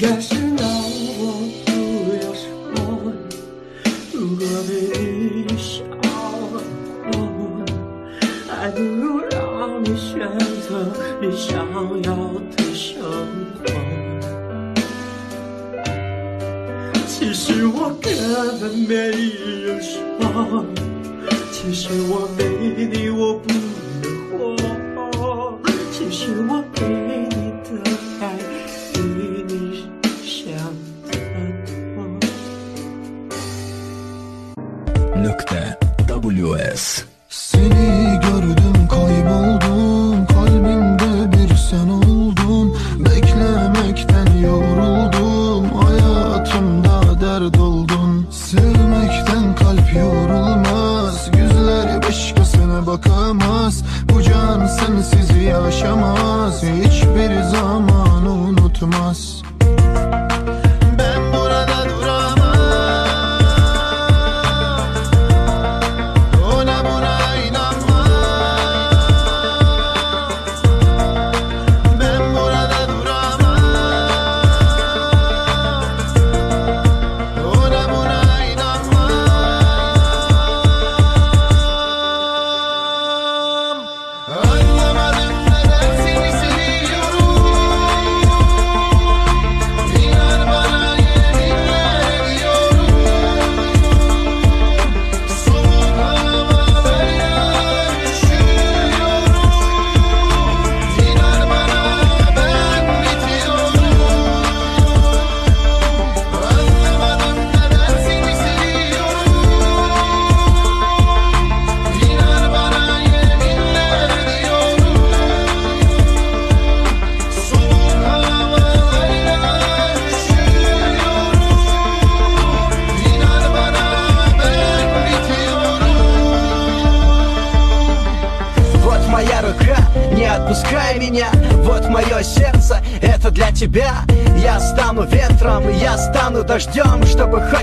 该是让我不要说，如果被你笑过，还不如让你选择你想要的生活。其实我根本没有说，其实我没你我不能活，其实我给你的爱比你想的多。 .ws Seni gördüm kayboldum, kalbimde bir sen oldun. Beklemekten yoruldum, hayatımda dert oldun. Sevmekten kalp yorulmaz, gözleri başkasına bakamaz. Bu can sensiz yaşamaz, hiçbir zaman unutmaz. Ben burada duramam, ona buna inanmam. Ben burada duramam, ona buna inanmam. Anlamadım neden seni seviyorum. İnan bana yeminler ediyorum. Soğuk havalara üşüyorum. İnan bana ben bitiyorum. Anlamadım neden seni seviyorum. İnan bana yeminler ediyorum. Soğuk havalara üşüyorum. İnan bana ben bitiyorum. Вот моя рука, не отпускай меня. Вот мое сердце, это для тебя. Я стану ветром, я стану дождем, чтобы хоть